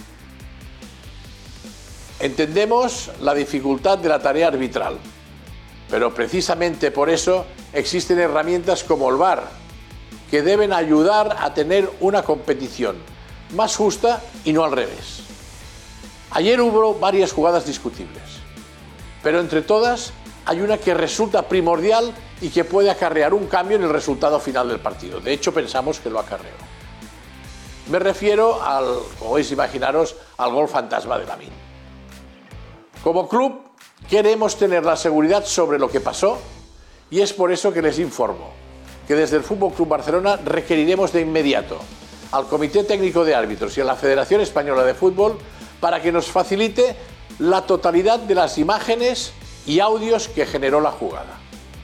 Entendemos la dificultad de la tarea arbitral, pero precisamente por eso existen herramientas como el V A R, que deben ayudar a tener una competición más justa y no al revés. Ayer hubo varias jugadas discutibles, pero entre todas hay una que resulta primordial y que puede acarrear un cambio en el resultado final del partido. De hecho, pensamos que lo acarreó. Me refiero al, como podéis imaginaros, al gol fantasma de Lamine. Como club queremos tener la seguridad sobre lo que pasó y es por eso que les informo que desde el Fútbol Club Barcelona requeriremos de inmediato al Comité Técnico de Árbitros y a la Federación Española de Fútbol para que nos facilite la totalidad de las imágenes y audios que generó la jugada.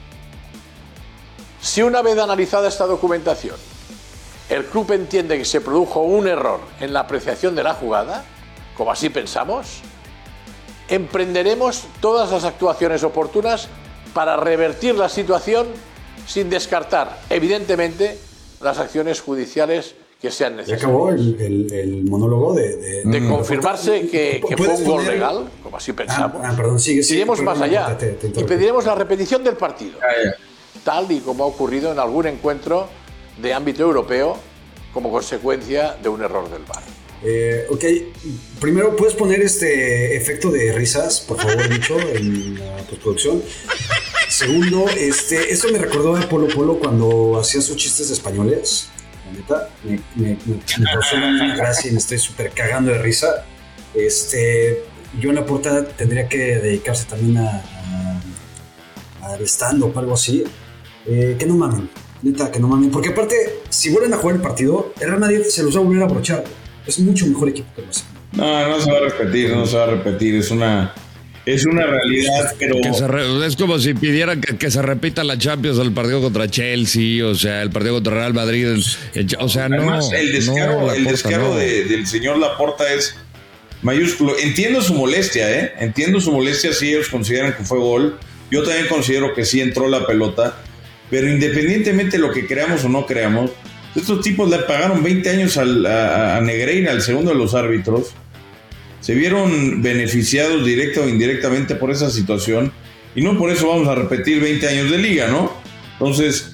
Si una vez analizada esta documentación, el club entiende que se produjo un error en la apreciación de la jugada, como así pensamos, emprenderemos todas las actuaciones oportunas para revertir la situación sin descartar, evidentemente, las acciones judiciales que sean necesarias. Ya acabó el, el, el monólogo de... De, de confirmarse que, que fue un gol poner... legal, como así pensamos. Ah, ah, perdón, sigue, sigue, iremos perdón, más allá te, te y pediremos la repetición del partido, ah, yeah. tal y como ha ocurrido en algún encuentro de ámbito europeo como consecuencia de un error del V A R. Eh, ok, primero, ¿puedes poner este efecto de risas, por favor, Micho, en la postproducción? Segundo, este, esto me recordó a Polo Polo cuando hacía sus chistes españoles. La neta, me, me, me, me causó la misma gracia y me estoy súper cagando de risa. Este, Joan Laporta tendría que dedicarse también a, a, al stand-up o algo así. Eh, que no mamen, neta, que no mamen. Porque aparte, si vuelven a jugar el partido, el Real Madrid se los va a volver a abrochar. Es mucho mejor equipo que el Barcelona. No, no se va a repetir, no se va a repetir. Es una, es una realidad, pero... Que se re, es como si pidieran que, que se repita la Champions, el partido contra Chelsea, o sea, el partido contra Real Madrid. El, el, o sea, Además, no... el descaro, no, el Laporta, descaro no. de, del señor Laporta es mayúsculo. Entiendo su molestia, ¿eh? Entiendo su molestia si ellos consideran que fue gol. Yo también considero que sí entró la pelota. Pero independientemente de lo que creamos o no creamos, Estos tipos le pagaron veinte años al, a, a Negreira, al segundo de los árbitros. Se vieron beneficiados directa o indirectamente por esa situación. Y no por eso vamos a repetir veinte años de liga, ¿no? Entonces,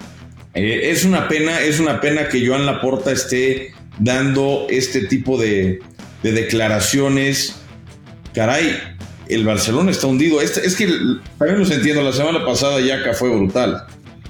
eh, es una pena, es una pena que Joan Laporta esté dando este tipo de, de declaraciones. Caray, el Barcelona está hundido. Este, es que también los entiendo, la semana pasada Yaka fue brutal.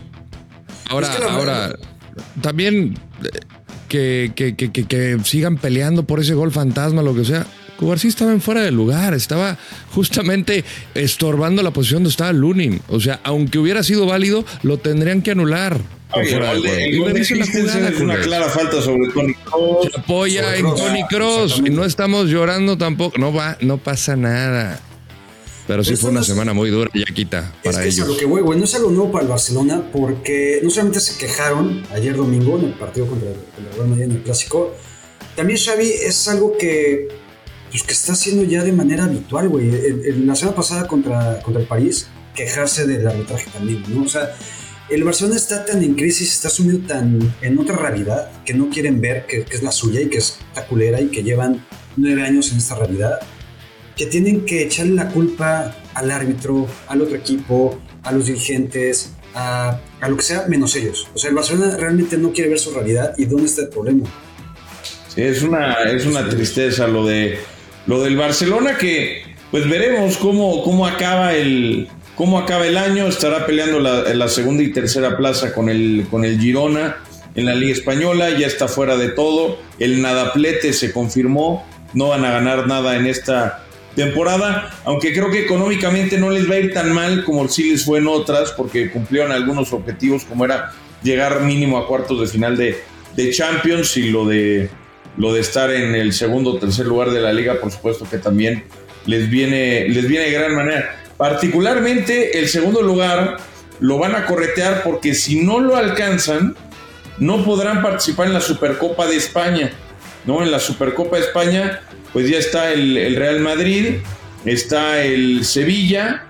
Ahora, es que ahora, también que, que, que, que, que sigan peleando por ese gol fantasma, lo que sea. Cubarsí estaba en fuera de lugar, estaba justamente estorbando la posición donde estaba Lunin. O sea, aunque hubiera sido válido, lo tendrían que anular. Oye, el gol de, el gol de Christensen es una clara falta sobre Toni Kroos. Se apoya en Toni Kroos y no estamos llorando tampoco. No va, no pasa nada. Pero sí fue una semana muy dura, Yaquita, para ellos. Es que es a lo que voy, güey. No es algo nuevo para el Barcelona porque no solamente se quejaron ayer domingo en el partido contra el Real Madrid en el Clásico, también Xavi es algo que, pues, que está haciendo ya de manera habitual, güey. La semana pasada contra, contra el París, quejarse del arbitraje también, ¿no? O sea, el Barcelona está tan en crisis, está sumido tan en otra realidad que no quieren ver, que, que es la suya y que es la culera y que llevan nueve años en esta realidad, que tienen que echarle la culpa al árbitro, al otro equipo, a los dirigentes, a, a lo que sea, menos ellos. O sea, el Barcelona realmente no quiere ver su realidad y dónde está el problema. Sí, es una, es una tristeza lo de lo del Barcelona, que pues veremos cómo, cómo acaba el cómo acaba el año. Estará peleando la, la segunda y tercera plaza con el, con el Girona en la Liga Española, ya está fuera de todo. El nadaplete se confirmó, no van a ganar nada en esta temporada, aunque creo que económicamente no les va a ir tan mal como sí les fue en otras, porque cumplieron algunos objetivos, como era llegar mínimo a cuartos de final de, de Champions, y lo de lo de estar en el segundo o tercer lugar de la liga, por supuesto que también les viene, les viene de gran manera. Particularmente el segundo lugar lo van a corretear, porque si no lo alcanzan, no podrán participar en la Supercopa de España, ¿no? En la Supercopa de España pues ya está el, el Real Madrid, está el Sevilla,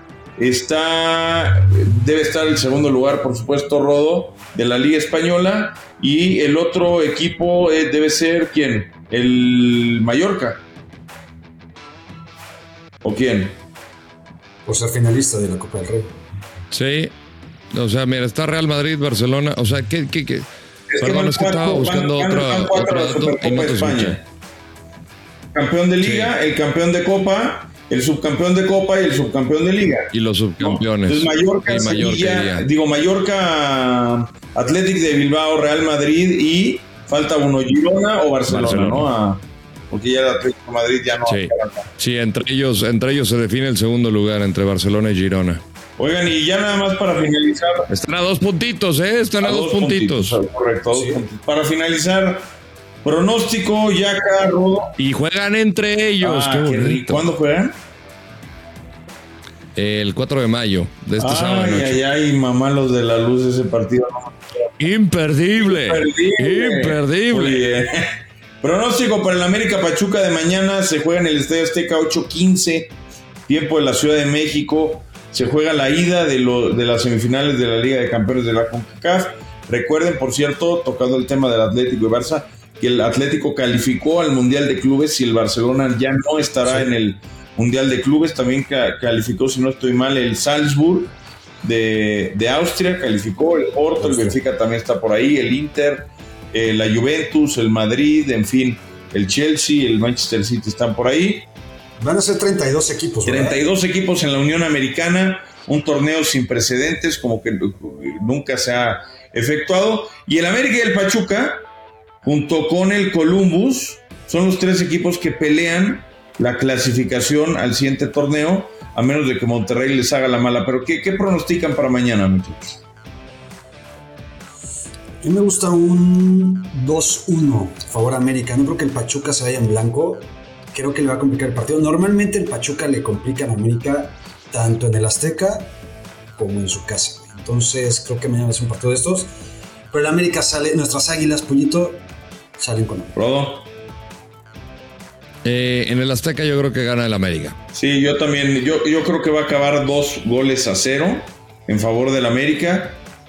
está debe estar el segundo lugar, por supuesto, Rodo, de la Liga Española, y el otro equipo eh, debe ser, ¿quién? El Mallorca. ¿O quién? Por ser finalista de la Copa del Rey. Sí, o sea, mira, está Real Madrid, Barcelona, o sea, ¿qué? qué, qué? Es Perdón, que es que estaba buscando van, van, van otro, otro dato y no te escuché. Campeón de liga, sí. El campeón de copa, el subcampeón de copa y el subcampeón de liga. Y los subcampeones. ¿No? Entonces Mallorca, y Sevilla, Mallorca digo Mallorca, Athletic de Bilbao, Real Madrid, y falta uno, Girona o Barcelona, Barcelona. ¿No? A, porque ya el Atlético de Madrid ya no. Sí, sí, entre ellos, entre ellos se define el segundo lugar, entre Barcelona y Girona. Oigan, y ya nada más para finalizar. Están a dos puntitos, ¿eh? Están a, a dos, dos puntitos. puntitos. Correcto, sí. Dos puntitos. Para finalizar, pronóstico, Yaka, Rodo. Y juegan entre ellos. Ah, qué bonito. ¿Cuándo juegan? El cuatro de mayo de este ay, sábado. Ay, ay, ay, mamá, los de la luz, ese partido. Imperdible. Imperdible. Imperdible. Pronóstico para el América Pachuca de mañana. Se juega en el Estadio Azteca ocho quince, tiempo de la Ciudad de México. Se juega la ida de, lo, de las semifinales de la Liga de Campeones de la CONCACAF. Recuerden, por cierto, tocando el tema del Atlético y Barça, que el Atlético calificó al Mundial de Clubes y el Barcelona ya no estará sí. en el Mundial de Clubes. También calificó, si no estoy mal, el Salzburg de, de Austria, calificó el Porto, el Benfica también está por ahí, el Inter, eh, la Juventus, el Madrid, en fin, el Chelsea, el Manchester City están por ahí. Van a ser treinta y dos equipos, ¿verdad? treinta y dos equipos en la Unión Americana, un torneo sin precedentes, como que nunca se ha efectuado. Y el América y el Pachuca, junto con el Columbus, son los tres equipos que pelean la clasificación al siguiente torneo, a menos de que Monterrey les haga la mala. Pero ¿qué, qué pronostican para mañana, muchachos? A mí me gusta un dos uno favor América. No creo que el Pachuca se vaya en blanco. Creo que le va a complicar el partido. Normalmente el Pachuca le complica a América tanto en el Azteca como en su casa. Entonces creo que mañana es un partido de estos. Pero el América sale, nuestras águilas, Pollito, salen con él. ¿Rodo? Eh, en el Azteca yo creo que gana el América. Sí, yo también. Yo, yo creo que va a acabar dos goles a cero en favor del América.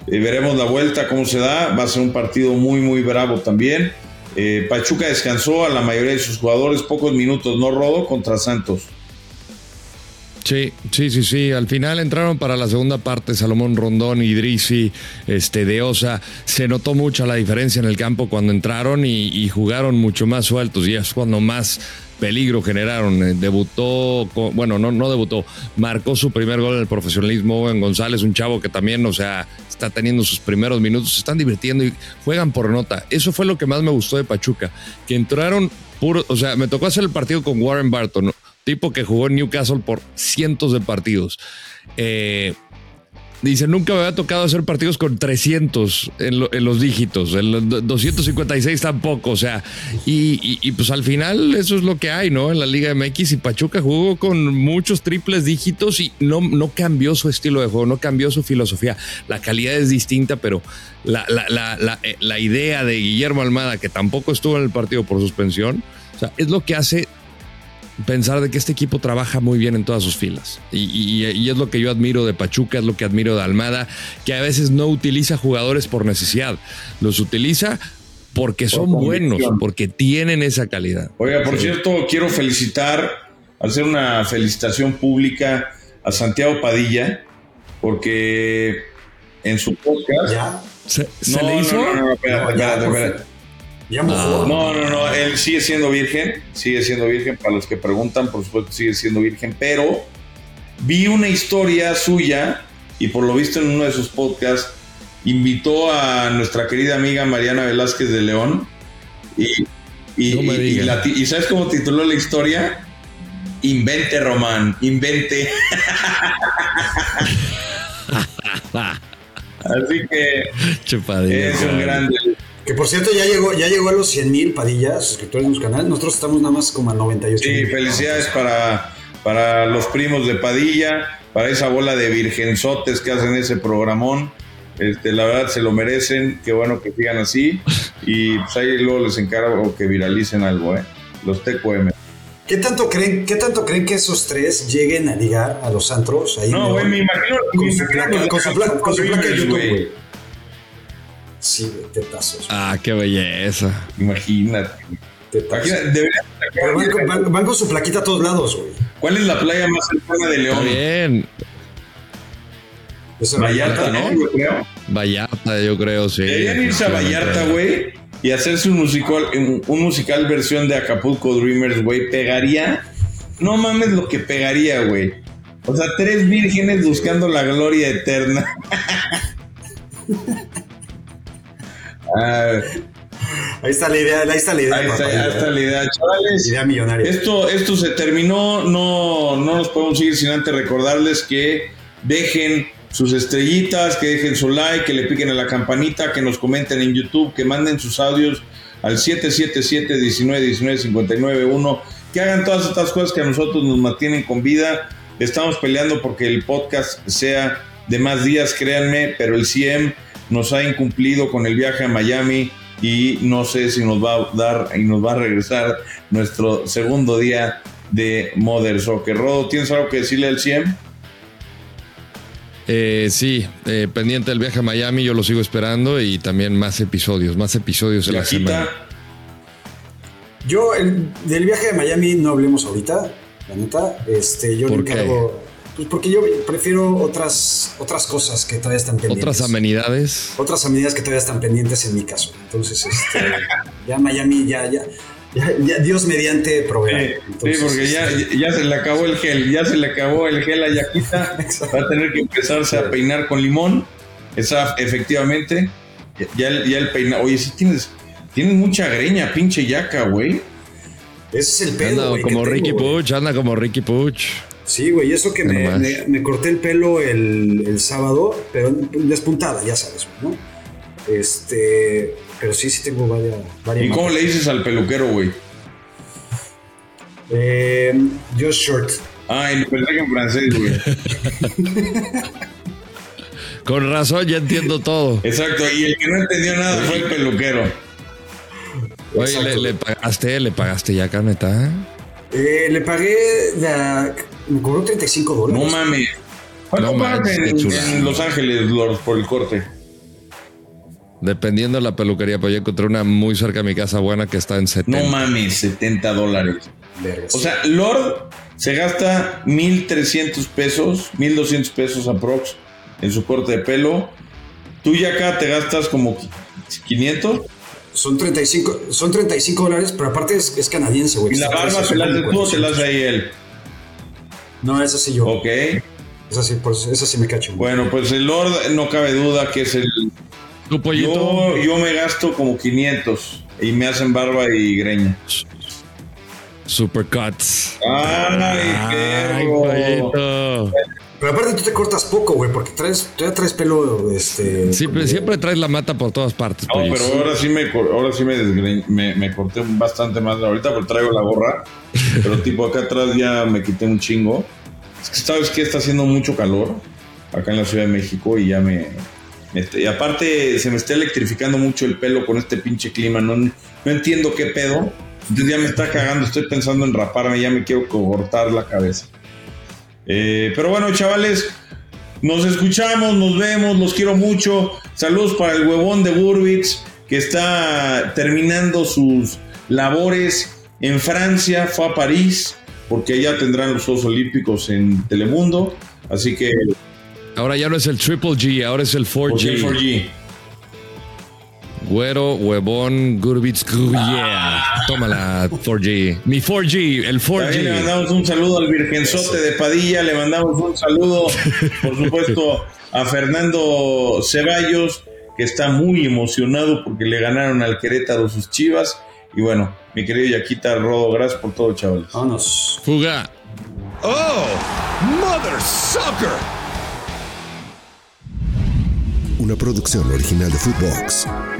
Eh, veremos la vuelta, cómo se da. Va a ser un partido muy, muy bravo también. Eh, Pachuca descansó a la mayoría de sus jugadores, pocos minutos, ¿no, Rodo? Contra Santos. Sí, sí, sí, sí. Al final entraron para la segunda parte Salomón Rondón, Idrissi, este, De Osa. Se notó mucho la diferencia en el campo cuando entraron y, y jugaron mucho más sueltos. Y es cuando más peligro generaron. Debutó, bueno, no, no debutó, marcó su primer gol en el profesionalismo en González, un chavo que también, o sea, está teniendo sus primeros minutos, se están divirtiendo y juegan por nota. Eso fue lo que más me gustó de Pachuca, que entraron puro, o sea, me tocó hacer el partido con Warren Barton, ¿no? Tipo que jugó en Newcastle por cientos de partidos. Eh, dice, nunca me había tocado hacer partidos con trescientos en, lo, en los dígitos, en los doscientos cincuenta y seis tampoco, o sea, y, y, y pues al final eso es lo que hay, ¿no? En la Liga M X, y Pachuca jugó con muchos triples dígitos y no, no cambió su estilo de juego, no cambió su filosofía. La calidad es distinta, pero la, la, la, la, la idea de Guillermo Almada, que tampoco estuvo en el partido por suspensión, o sea, es lo que hace pensar de que este equipo trabaja muy bien en todas sus filas y, y, y es lo que yo admiro de Pachuca, es lo que admiro de Almada, que a veces no utiliza jugadores por necesidad, los utiliza porque son por buenos, porque tienen esa calidad. Oiga, por sí. cierto, quiero felicitar, hacer una felicitación pública a Santiago Padilla, porque en su podcast... ¿Ya? ¿Se, no, ¿se le hizo? No, no, no, espérate, no, espérate, ya, espérate. Ya mojó. No, no, no, él sigue siendo virgen, sigue siendo virgen, para los que preguntan, por supuesto sigue siendo virgen, pero vi una historia suya y por lo visto en uno de sus podcasts invitó a nuestra querida amiga Mariana Velázquez de León y, y, no me y, y, la, y ¿sabes cómo tituló la historia? Invente, Román, invente. Así que Chupadilla, es un grande. Que por cierto ya llegó, ya llegó a los cien mil Padilla, suscriptores de nuestro canal. Nosotros estamos nada más como a noventa y ocho. Sí, felicidades para, para los primos de Padilla, para esa bola de virgenzotes que hacen ese programón. Este, la verdad se lo merecen, qué bueno que sigan así. Y pues ahí luego les encargo que viralicen algo, ¿eh? Los T Q M. ¿Qué tanto creen, qué tanto creen que esos tres lleguen a ligar a los antros? Ahí no, güey, me imagino. Con me su imagino placa, con su placa, con su placa de YouTube, güey. güey. Sí, güey, tetazos. Ah, qué belleza. Imagínate. Tetazos. Imagínate, debería- Pero van, con- van- van con su plaquita a todos lados, güey. ¿Cuál es la playa más cercana de León? Está bien. Esa Vallarta, ¿no? Yo creo. Vallarta, yo creo, sí. Deberían irse a Vallarta, güey, y hacerse un musical, un, un musical versión de Acapulco Dreamers, güey. Pegaría. No mames lo que pegaría, güey. O sea, tres vírgenes buscando la gloria eterna. Ah, Ahí está la idea, ahí está la idea. ahí está, papá. ahí está la idea, chavales. Idea millonaria. Esto, esto se terminó. No, no nos podemos ir sin antes recordarles que dejen sus estrellitas, que dejen su like, que le piquen a la campanita, que nos comenten en YouTube, que manden sus audios al siete siete siete, uno nueve uno nueve, cinco nueve uno, que hagan todas estas cosas que a nosotros nos mantienen con vida. Estamos peleando porque el podcast sea de más días, créanme, pero el C M nos ha incumplido con el viaje a Miami y no sé si nos va a dar y nos va a regresar nuestro segundo día de Mother Soccer. Rodo, ¿tienes algo que decirle al C M? Eh, sí, eh, pendiente del viaje a Miami, yo lo sigo esperando y también más episodios, más episodios en la semana. Yo, el, del viaje de Miami no hablemos ahorita, la neta. Este, yo le ¿Por qué? encargo. Pues porque yo prefiero otras, otras cosas que todavía están pendientes. Otras amenidades. Otras amenidades que todavía están pendientes en mi caso. Entonces, este, ya Miami, ya, ya, ya, ya Dios mediante proveerá. Sí, Entonces, sí, porque ya, este, ya se le acabó el gel, ya se le acabó el gel a Yaquita. Va a tener que empezarse a peinar con limón. Esa, efectivamente. Ya, el- ya el peinado. Oye, sí tienes, tienes mucha greña, pinche Yaca, güey. Ese es el pedo, Anda güey, como que Ricky tengo, güey. Puch, anda como Ricky Puch. Sí, güey, eso que No me, más. me, me corté el pelo el, el sábado, pero despuntada, ya sabes, ¿no? Este, pero sí, sí tengo varias. varias ¿Y cómo le dices al peluquero, güey? Eh, just short. Ay, pensé que en francés, güey. Con razón, ya entiendo todo. Exacto, y el que no entendió nada fue el peluquero. Oye, le, le pagaste, le pagaste ya, carneta. Eh, le pagué, la, me cobró treinta y cinco dólares. No mames. ¿Cuánto No pagas manches, en, qué chulada. en Los Ángeles, Lord, por el corte? Dependiendo de la peluquería, pues yo encontré una muy cerca de mi casa buena que está en setenta. No mames, setenta dólares. Vergas. O sea, Lord se gasta mil trescientos pesos, mil doscientos pesos aprox en su corte de pelo. Tú ya acá te gastas como quinientos. Son treinta y cinco, son treinta y cinco dólares, pero aparte es, es canadiense, güey. ¿Y la barba se la hace tú o se la hace ahí él? No, esa sí yo. Ok. Esa sí, pues, esa sí me cacho. Güey. Bueno, pues el Lord no cabe duda que es el... ¿Tu pollito? Yo, yo me gasto como quinientos y me hacen barba y greña. Supercuts. Ay, Ay, qué pollito. Pero aparte tú te cortas poco, güey, porque traes, tú ya traes pelo, este... Siempre, como... siempre traes la mata por todas partes, No, pollito. pero ahora sí me ahora sí me, desgre... me, me corté bastante más ahorita porque traigo la gorra. Pero tipo acá atrás ya me quité un chingo. Es que sabes que está haciendo mucho calor acá en la Ciudad de México y ya me... me y aparte se me está electrificando mucho el pelo con este pinche clima. No, no entiendo qué pedo. Entonces ya me está cagando. Estoy pensando en raparme. Ya me quiero cortar la cabeza. Eh, pero bueno, chavales, nos escuchamos, nos vemos, los quiero mucho. Saludos para el huevón de Burbitz, que está terminando sus labores en Francia, fue a París, porque allá tendrán los Juegos Olímpicos en Telemundo. Así que... Ahora ya no es el Triple G, ahora es el cuatro G. El cuatro G. Güero, huevón, Gurbitz, yeah. Tómala, cuatro G. Mi cuatro G, el cuatro G. También le mandamos un saludo al Virgenzote de Padilla, le mandamos un saludo, por supuesto, a Fernando Ceballos, que está muy emocionado porque le ganaron al Querétaro sus Chivas. Y bueno, mi querido Yaquita Rodo, gracias por todo, chavales. Vámonos. Fuga. Oh, mother sucker. Una producción original de Footbox.